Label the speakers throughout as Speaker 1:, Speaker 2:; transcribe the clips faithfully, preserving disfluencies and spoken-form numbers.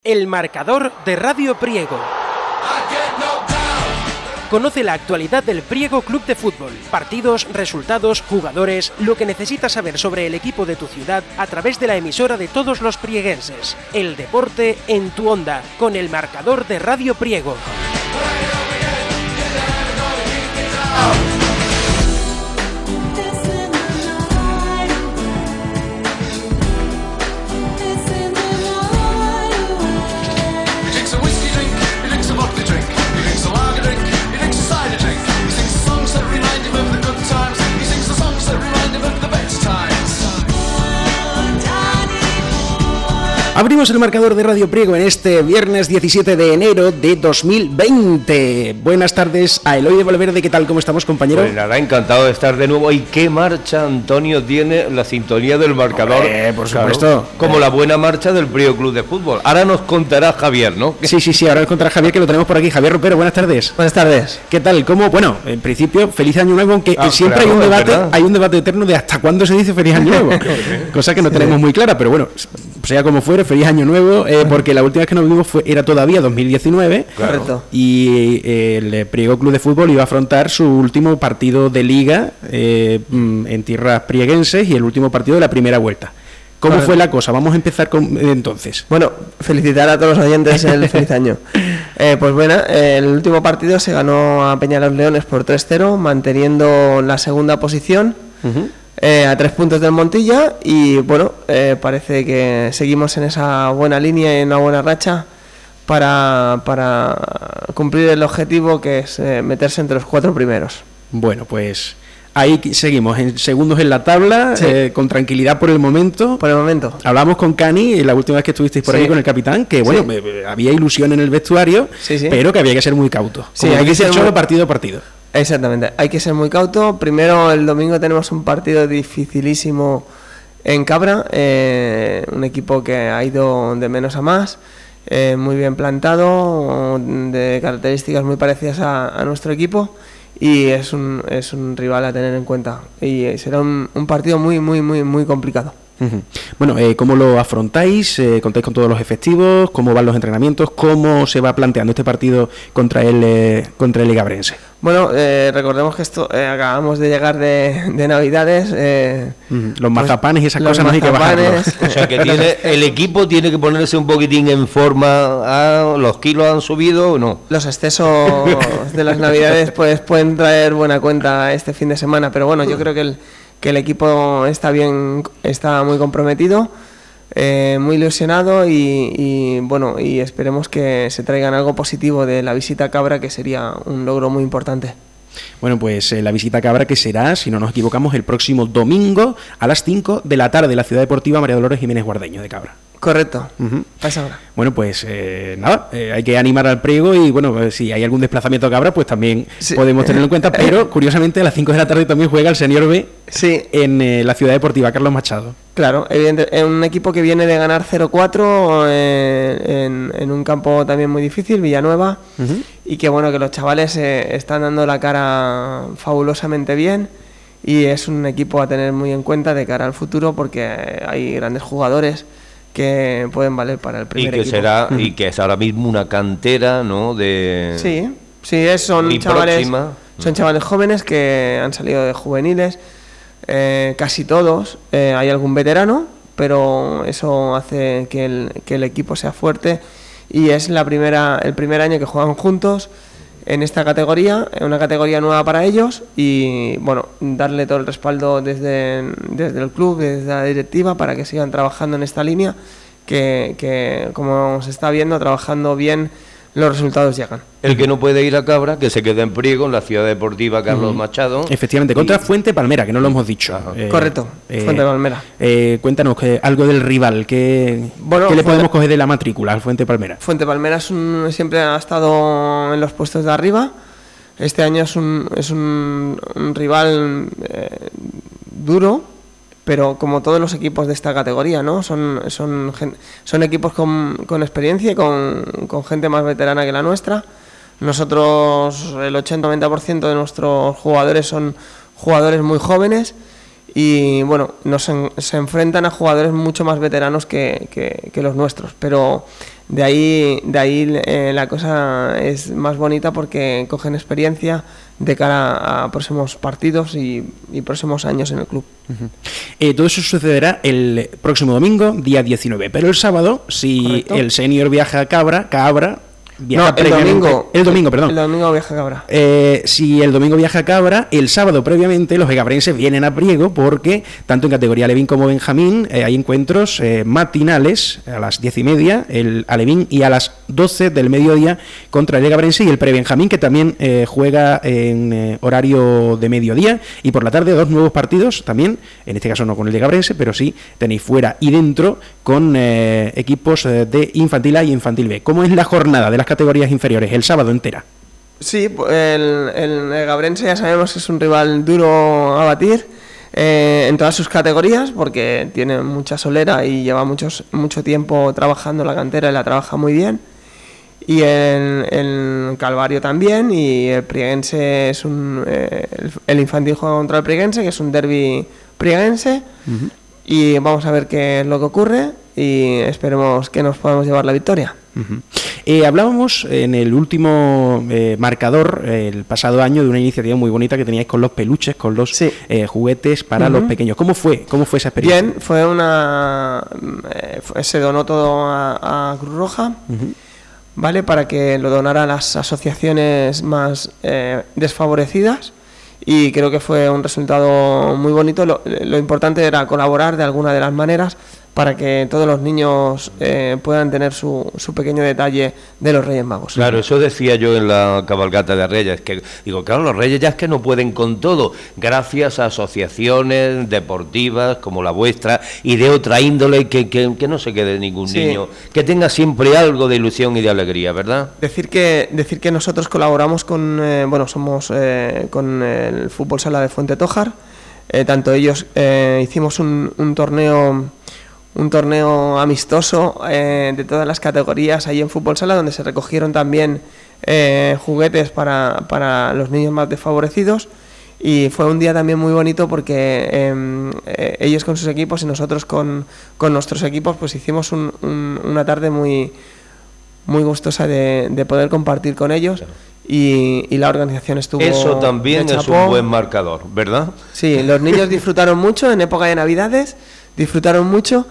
Speaker 1: El marcador de Radio Priego. Conoce la actualidad del Priego Club de Fútbol, partidos, resultados, jugadores, lo que necesitas saber sobre el equipo de tu ciudad a través de la emisora de todos los prieguenses. El deporte en tu onda, con el marcador de Radio Priego. Abrimos el marcador de Radio Priego en este viernes diecisiete de enero de dos mil veinte. Buenas tardes a Eloy de Valverde. ¿Qué tal? ¿Cómo estamos, compañero?
Speaker 2: Pues nada, encantado de estar de nuevo. ¿Y qué marcha, Antonio, tiene la sintonía del marcador?
Speaker 1: Eh, por supuesto.
Speaker 2: Claro, como la buena marcha del Priego Club de Fútbol. Ahora nos contará Javier, ¿no?
Speaker 1: Sí, sí, sí, ahora nos contará Javier, que lo tenemos por aquí. Javier Ropero, buenas tardes.
Speaker 3: Buenas tardes.
Speaker 1: ¿Qué tal? ¿Cómo? Bueno, en principio, feliz año nuevo, aunque ah, siempre claro, hay un debate, hay un debate eterno de hasta cuándo se dice feliz año nuevo. Cosa que no tenemos muy clara, pero bueno, sea como fuere, feliz año nuevo. Eh, porque la última vez que nos vimos fue, era todavía dos mil diecinueve,
Speaker 3: claro.
Speaker 1: Y eh, el Priego Club de Fútbol iba a afrontar su último partido de liga eh, en tierras prieguenses y el último partido de la primera vuelta. ¿Cómo claro. fue la cosa? Vamos a empezar con eh, entonces.
Speaker 3: Bueno, felicitar a todos los oyentes el feliz año. Eh, pues bueno, eh, el último partido se ganó a Peñalos Leones por tres cero, manteniendo la segunda posición. Uh-huh. Eh, a tres puntos del Montilla y bueno, eh, parece que seguimos en esa buena línea y en una buena racha para, para cumplir el objetivo, que es eh, meterse entre los cuatro primeros.
Speaker 1: Bueno, pues ahí seguimos, en segundos en la tabla, sí. eh, con tranquilidad por el momento.
Speaker 3: Por el momento.
Speaker 1: Hablamos con Cani la última vez que estuvisteis por sí. ahí con el capitán, que bueno, sí. eh, había ilusión en el vestuario, sí, sí. pero que había que ser muy cauto.
Speaker 3: Sí, hay que ser
Speaker 1: solo
Speaker 3: muy...
Speaker 1: partido a partido.
Speaker 3: Exactamente, hay que ser muy cauto. Primero, el domingo tenemos un partido dificilísimo en Cabra, eh, un equipo que ha ido de menos a más, eh, muy bien plantado, de características muy parecidas a, a nuestro equipo, y es un, es un rival a tener en cuenta, y será un, un partido muy, muy, muy, muy complicado.
Speaker 1: Uh-huh. Bueno, eh, ¿cómo lo afrontáis? Eh, ¿Contáis con todos los efectivos? ¿Cómo van los entrenamientos? ¿Cómo se va planteando este partido contra el eh, contra el Ligabrense?
Speaker 3: Bueno, eh, recordemos que esto eh, acabamos de llegar de, de Navidades. Eh,
Speaker 1: uh-huh. Los mazapanes y esas cosas no hay que bajarlos.
Speaker 2: O sea que tiene, el equipo tiene que ponerse un poquitín en forma. Ah, ¿los kilos han subido o no?
Speaker 3: Los excesos de las Navidades pues pueden traer buena cuenta este fin de semana, pero bueno, yo creo que el que el equipo está bien, está muy comprometido, eh, muy ilusionado y, y bueno, y esperemos que se traigan algo positivo de la visita a Cabra, que sería un logro muy importante.
Speaker 1: Bueno, pues eh, la visita a Cabra, que será, si no nos equivocamos, el próximo domingo a las cinco de la tarde en la Ciudad Deportiva María Dolores Jiménez Guardeño de Cabra.
Speaker 3: Correcto.
Speaker 1: Uh-huh.
Speaker 3: Pasa ahora.
Speaker 1: Bueno, pues eh, nada, eh, hay que animar al Priego y bueno, pues, si hay algún desplazamiento a Cabra, pues también sí. podemos tenerlo en cuenta, pero curiosamente a las cinco de la tarde también juega el Senior B
Speaker 3: sí.
Speaker 1: en eh, la Ciudad Deportiva Carlos Machado.
Speaker 3: Claro, evidente, es un equipo que viene de ganar cero cuatro eh, en, en un campo también muy difícil, Villanueva, uh-huh. y que bueno, que los chavales eh, están dando la cara fabulosamente bien y es un equipo a tener muy en cuenta de cara al futuro, porque hay grandes jugadores que pueden valer para el primer
Speaker 2: y que
Speaker 3: equipo.
Speaker 2: Será, uh-huh. y que es ahora mismo una cantera, ¿no? De
Speaker 3: sí, sí, es, son chavales próxima. son chavales jóvenes que han salido de juveniles, eh, casi todos, eh, hay algún veterano, pero eso hace que el, que el equipo sea fuerte y es la primera el primer año que juegan juntos en esta categoría, en una categoría nueva para ellos, y bueno, darle todo el respaldo desde, desde el club, desde la directiva, para que sigan trabajando en esta línea, que, que como se está viendo, trabajando bien, los resultados llegan.
Speaker 2: El que no puede ir a Cabra, que se quede en Priego, en la Ciudad Deportiva Carlos uh-huh. Machado.
Speaker 1: Efectivamente, contra y... Fuente Palmera, que no lo hemos dicho.
Speaker 3: Eh, Correcto, eh, Fuente Palmera.
Speaker 1: Eh, cuéntanos que, algo del rival, que, bueno, ¿qué le podemos Fuente... coger de la matrícula al Fuente Palmera?
Speaker 3: Fuente Palmera es un, siempre ha estado en los puestos de arriba. Este año es un, es un, un rival eh, duro, pero como todos los equipos de esta categoría, ¿no? Son, son, son equipos con, con experiencia y con, con gente más veterana que la nuestra. Nosotros, el ochenta a noventa por ciento de nuestros jugadores son jugadores muy jóvenes y bueno, nos en, se enfrentan a jugadores mucho más veteranos que, que, que los nuestros, pero de ahí, de ahí eh, la cosa es más bonita porque cogen experiencia de cara a próximos partidos y, y próximos años en el club.
Speaker 4: Uh-huh. Eh, todo eso sucederá el próximo domingo, día diecinueve, pero el sábado, si Correcto. el senior viaja a Cabra, Cabra
Speaker 3: Viaja no, el domingo.
Speaker 4: El domingo, perdón.
Speaker 3: El domingo viaja a Cabra.
Speaker 4: Eh, si el domingo viaja a Cabra, el sábado previamente los egabrenses vienen a Priego porque tanto en categoría Alevín como Benjamín eh, hay encuentros eh, matinales a las diez y media, el Alevín, y a las doce del mediodía contra el egabrense y el pre-Benjamín, que también eh, juega en eh, horario de mediodía, y por la tarde dos nuevos partidos también, en este caso no con el egabrense, pero sí tenéis fuera y dentro con eh, equipos eh, de infantil A y infantil B. ¿Cómo es la jornada de las categorías inferiores el sábado entera?
Speaker 3: Sí, el, el, el Gabrense ya sabemos que es un rival duro a batir eh, en todas sus categorías porque tiene mucha solera y lleva muchos, mucho tiempo trabajando la cantera y la trabaja muy bien. Y el, el Calvario también, y el Prieguense es un... Eh, el, el infantil juega contra el Prieguense, que es un derbi prieguense. Uh-huh. Y vamos a ver qué es lo que ocurre y esperemos que nos podamos llevar la victoria.
Speaker 4: Uh-huh. Eh, hablábamos en el último eh, marcador, eh, el pasado año, de una iniciativa muy bonita que teníais con los peluches, con los sí. eh, juguetes para uh-huh. los pequeños. ¿Cómo fue? ¿Cómo fue esa experiencia?
Speaker 3: Bien, fue una... Eh, fue, se donó todo a, a Cruz Roja, uh-huh. ¿vale? Para que lo donara a las asociaciones más eh, desfavorecidas. Y creo que fue un resultado muy bonito. Lo, lo importante era colaborar de alguna de las maneras para que todos los niños eh, puedan tener su, su pequeño detalle de los Reyes Magos.
Speaker 2: Claro, eso decía yo en la cabalgata de Reyes, que digo, claro, los Reyes ya es que no pueden con todo, gracias a asociaciones deportivas como la vuestra y de otra índole, que, que, que no se quede ningún sí. niño, que tenga siempre algo de ilusión y de alegría, ¿verdad?
Speaker 3: Decir que decir que nosotros colaboramos con, eh, bueno, somos eh, con el Fútbol Sala de Fuente Tójar, eh, tanto ellos eh, hicimos un, un torneo... un torneo amistoso eh, de todas las categorías ahí en Fútbol Sala, donde se recogieron también eh, juguetes para, para los niños más desfavorecidos, y fue un día también muy bonito porque eh, eh, ellos con sus equipos y nosotros con, con nuestros equipos pues hicimos un, un, una tarde muy, muy gustosa de, de poder compartir con ellos. Claro. Y, y la organización estuvo...
Speaker 2: Eso también es un buen marcador, ¿verdad?
Speaker 3: Sí, los niños disfrutaron mucho en época de Navidades, disfrutaron mucho,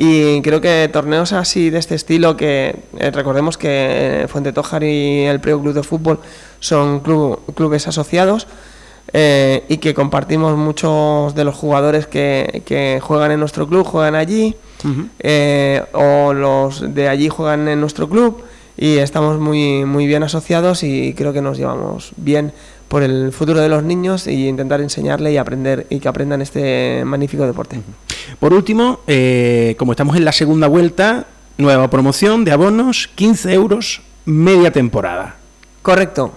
Speaker 3: y creo que torneos así de este estilo, que eh, recordemos que Fuente Tójar y el Priego Club de Fútbol son club, clubes asociados eh, y que compartimos muchos de los jugadores que, que juegan en nuestro club, juegan allí, uh-huh. eh, o los de allí juegan en nuestro club, y estamos muy, muy bien asociados y creo que nos llevamos bien por el futuro de los niños y intentar enseñarle y aprender y que aprendan este magnífico deporte.
Speaker 4: Por último, eh, como estamos en la segunda vuelta, nueva promoción de abonos, quince euros media temporada.
Speaker 3: Correcto,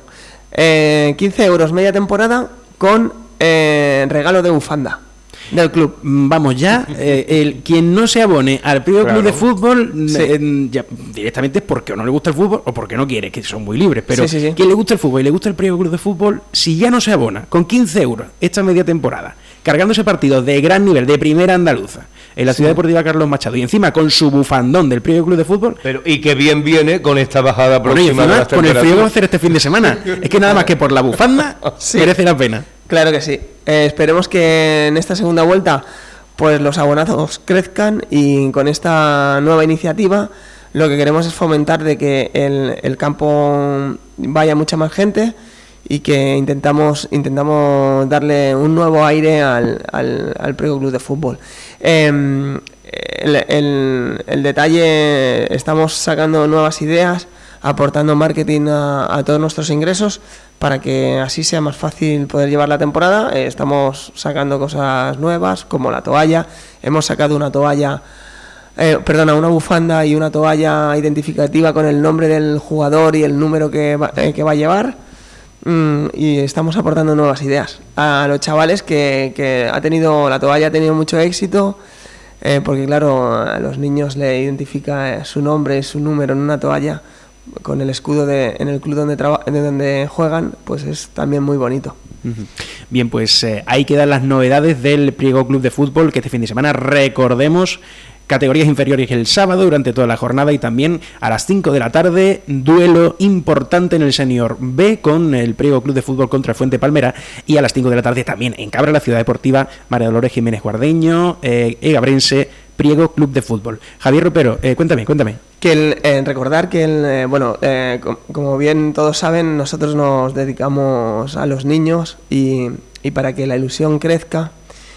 Speaker 3: eh, quince euros media temporada con eh, regalo de bufanda del club.
Speaker 4: Vamos ya, eh, el quien no se abone al Priego claro. Club de Fútbol sí. eh, ya, directamente es porque o no le gusta el fútbol o porque no quiere, que son muy libres, pero sí, sí, sí. quien le gusta el fútbol y le gusta el Priego Club de Fútbol, si ya no se abona con quince euros esta media temporada, cargándose partidos de gran nivel, de primera andaluza, en la sí. Ciudad Deportiva Carlos Machado, y encima con su bufandón del Priego Club de Fútbol.
Speaker 2: Pero y que bien viene con esta bajada próxima
Speaker 4: de las temperaturas. Con el frío que va a hacer este fin de semana. Es que nada más que por la bufanda sí. merece la pena.
Speaker 3: Claro que sí. Eh, esperemos que en esta segunda vuelta pues los abonazos crezcan, y con esta nueva iniciativa lo que queremos es fomentar de que el, el campo vaya mucha más gente, y que intentamos intentamos darle un nuevo aire al, al, al Priego Club de Fútbol. Eh, el, el, el detalle, estamos sacando nuevas ideas, aportando marketing a, a todos nuestros ingresos para que así sea más fácil poder llevar la temporada. Eh, estamos sacando cosas nuevas como la toalla. Hemos sacado una toalla, eh, perdona, una bufanda y una toalla identificativa con el nombre del jugador y el número que va, eh, que va a llevar. Mm, y estamos aportando nuevas ideas a los chavales, que, que ha tenido la toalla ha tenido mucho éxito, eh, porque claro, a los niños le identifica su nombre, su número en una toalla con el escudo de en el club donde traba, de donde juegan, pues es también muy bonito.
Speaker 4: Uh-huh. Bien, pues eh, ahí quedan las novedades del Priego Club de Fútbol, que este fin de semana, recordemos, categorías inferiores el sábado durante toda la jornada, y también a las cinco de la tarde, duelo importante en el Senior B con el Priego Club de Fútbol contra el Fuente Palmera, y a las cinco de la tarde también en Cabra, la Ciudad Deportiva, María Dolores Jiménez Guardeño, eh, Egabrense, Priego Club de Fútbol. Javier Ropero, eh, cuéntame, cuéntame.
Speaker 3: Que el, eh, recordar que, el, eh, bueno, eh, com- como bien todos saben, nosotros nos dedicamos a los niños, y, y para que la ilusión crezca,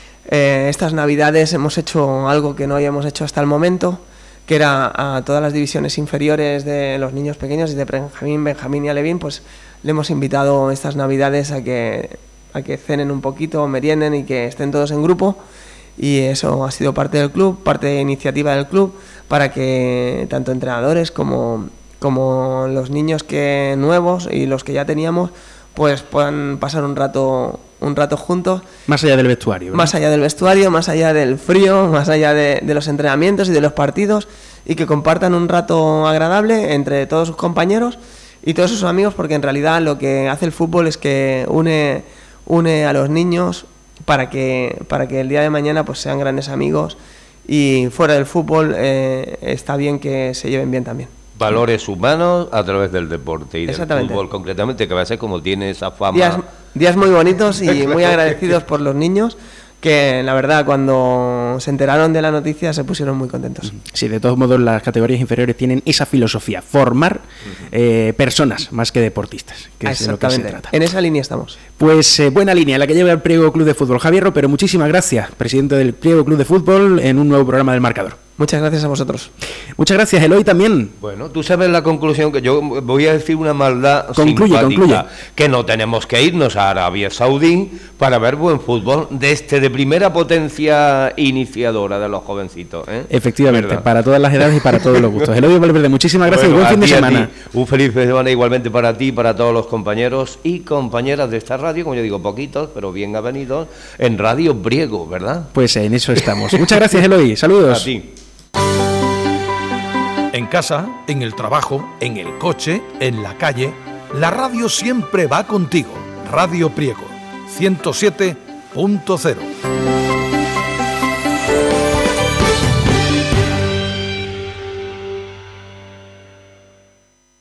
Speaker 3: Eh, estas navidades hemos hecho algo que no habíamos hecho hasta el momento, que era a todas las divisiones inferiores de los niños pequeños, desde Benjamín, Benjamín y Alevín, pues le hemos invitado estas navidades a que, a que cenen un poquito, merienden y que estén todos en grupo, y eso ha sido parte del club, parte de iniciativa del club, para que tanto entrenadores como, como los niños que nuevos y los que ya teníamos pues puedan pasar un rato un rato juntos.
Speaker 4: Más allá del vestuario, ¿verdad?
Speaker 3: Más allá del vestuario, más allá del frío, más allá de, de los entrenamientos y de los partidos, y que compartan un rato agradable entre todos sus compañeros y todos sus amigos, porque en realidad lo que hace el fútbol es que une, une a los niños para que, para que el día de mañana pues sean grandes amigos, y fuera del fútbol eh, está bien que se lleven bien también.
Speaker 2: Valores humanos a través del deporte y del fútbol concretamente, que va a ser como tiene esa fama.
Speaker 3: Días, días muy bonitos y muy agradecidos por los niños, que la verdad cuando se enteraron de la noticia se pusieron muy contentos.
Speaker 4: Sí, de todos modos las categorías inferiores tienen esa filosofía, formar eh, personas más que deportistas, que es de lo que se trata.
Speaker 3: En esa línea estamos.
Speaker 4: Pues eh, buena línea la que lleva el Priego Club de Fútbol. Javier Ropero, muchísimas gracias, presidente del Priego Club de Fútbol, en un nuevo programa del Marcador.
Speaker 3: Muchas gracias a vosotros.
Speaker 4: Muchas gracias, Eloy, también.
Speaker 2: Bueno, tú sabes la conclusión, que yo voy a decir una maldad
Speaker 4: concluye,
Speaker 2: simpática,
Speaker 4: concluye.
Speaker 2: que no tenemos que irnos a Arabia Saudí para ver buen fútbol de este de primera potencia iniciadora de los jovencitos, ¿eh?
Speaker 4: Efectivamente,
Speaker 2: ¿verdad?
Speaker 4: Para todas las edades y para todos los gustos. Eloy Valverde, muchísimas gracias,
Speaker 2: Bueno,
Speaker 4: y buen fin de
Speaker 2: ti,
Speaker 4: semana.
Speaker 2: Un feliz fin de semana igualmente para ti y para todos los compañeros y compañeras de esta radio, como yo digo, poquitos, pero bien avenidos, en Radio Priego, ¿verdad?
Speaker 4: Pues en eso estamos. Muchas gracias, Eloy. Saludos.
Speaker 2: A ti.
Speaker 5: En casa, en el trabajo, en el coche, en la calle, la radio siempre va contigo. Radio Priego, ciento siete punto cero.